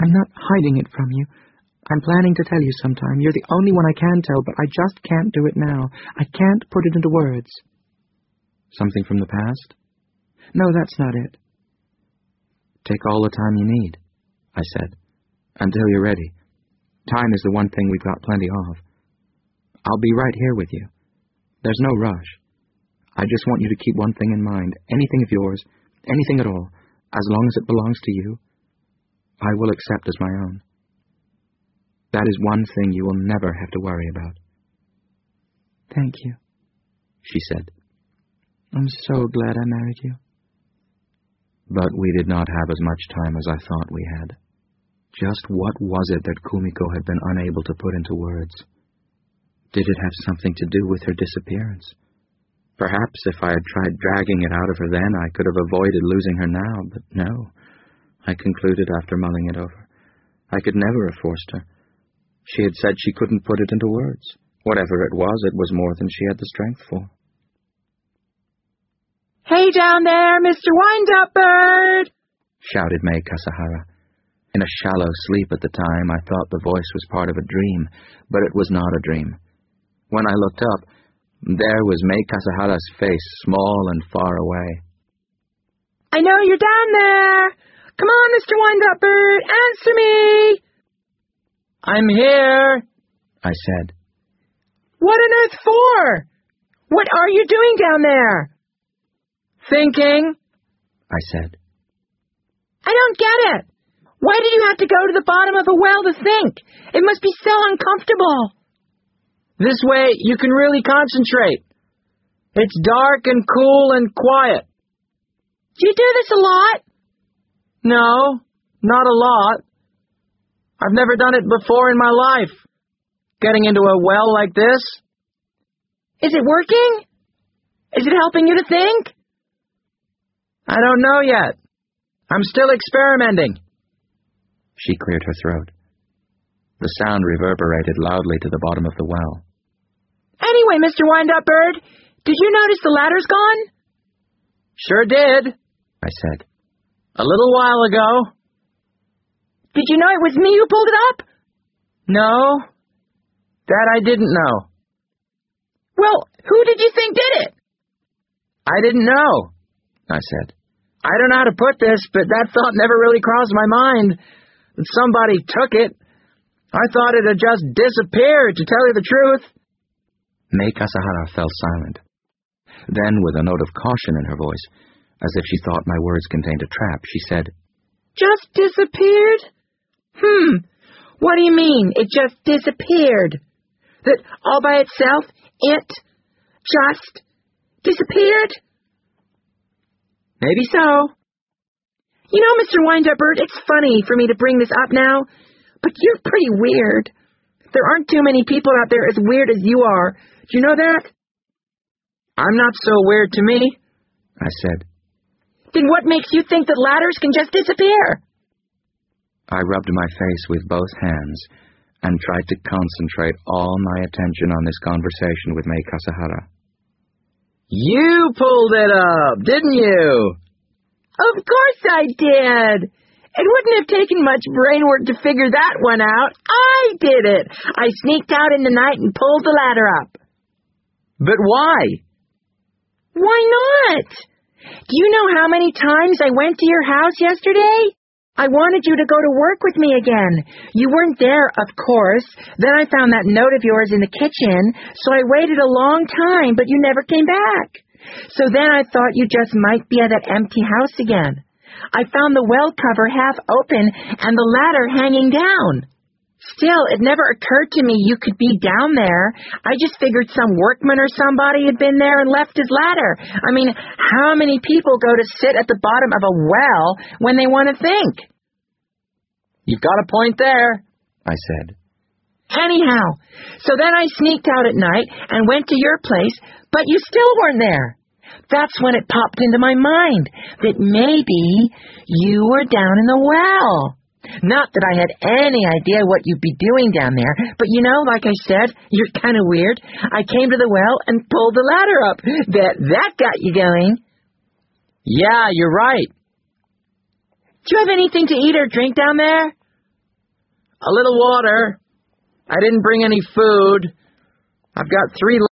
I'm not hiding it from you. I'm planning to tell you sometime. You're the only one I can tell, but I just can't do it now. I can't put it into words. Something from the past? No, that's not it. Take all the time you need, I said, until you're ready. Time is the one thing we've got plenty of. I'll be right here with you. There's no rush. I just want you to keep one thing in mind. Anything of yours, anything at all, as long as it belongs to you, I will accept as my own. That is one thing you will never have to worry about. Thank you, she said. I'm so glad I married you. But we did not have as much time as I thought we had. Just what was it that Kumiko had been unable to put into words? Did it have something to do with her disappearance? Perhaps if I had tried dragging it out of her then, I could have avoided losing her now, but no. I concluded after mulling it over. I could never have forced her. She had said she couldn't put it into words. Whatever it was more than she had the strength for. "Hey down there, Mr. Wind-Up Bird!" shouted Mai Kasahara. In a shallow sleep at the time, I thought the voice was part of a dream, but it was not a dream. When I looked up, there was Mai Kasahara's face, small and far away. "I know you're down there! Come on, Mr. Wind-Up Bird, answer me!" "I'm here," I said. "What on earth for? What are you doing down there?" "Thinking," I said. "I don't get it. Why did you have to go to the bottom of a well to think? It must be so uncomfortable." "This way you can really concentrate. It's dark and cool and quiet." "Do you do this a lot?" "No, not a lot. I've never done it before in my life. Getting into a well like this." "Is it working? Is it helping you to think?" "I don't know yet. I'm still experimenting." She cleared her throat. The sound reverberated loudly to the bottom of the well. "Anyway, Mr. Wind-Up Bird, did you notice the ladder's gone?" "Sure did," I said. "A little while ago." "Did you know it was me who pulled it up?" "No, that I didn't know." "Well, who did you think did it?" "I didn't know," I said. "I don't know how to put this, but that thought never really crossed my mind. Somebody took it. I thought it had just disappeared, to tell you the truth." Mai Kasahara fell silent. Then, with a note of caution in her voice, as if she thought my words contained a trap, she said, "Just disappeared? What do you mean, it just disappeared? That all by itself, it just disappeared?" "Maybe so." "You know, Mr. Wind-Up Bird, it's funny for me to bring this up now, but you're pretty weird. There aren't too many people out there as weird as you are. Do you know that?" "I'm not so weird to me," I said. "Then what makes you think that ladders can just disappear?" I rubbed my face with both hands and tried to concentrate all my attention on this conversation with Mai Kasahara. "You pulled it up, didn't you?" "Of course I did. It wouldn't have taken much brain work to figure that one out. I did it. I sneaked out in the night and pulled the ladder up." "But why?" "Why not? Do you know how many times I went to your house yesterday? I wanted you to go to work with me again. You weren't there, of course. Then I found that note of yours in the kitchen, so I waited a long time, but you never came back. So then I thought you just might be at that empty house again. I found the well cover half open and the ladder hanging down. Still, it never occurred to me you could be down there. I just figured some workman or somebody had been there and left his ladder. I mean, how many people go to sit at the bottom of a well when they want to think?" "You've got a point there," I said. "Anyhow, so then I sneaked out at night and went to your place, but you still weren't there. That's when it popped into my mind that maybe you were down in the well. Not that I had any idea what you'd be doing down there, but you know, like I said, you're kind of weird. I came to the well and pulled the ladder up. That got you going." "Yeah, you're right." "Do you have anything to eat or drink down there?" A little water. I didn't bring any food. I've got 3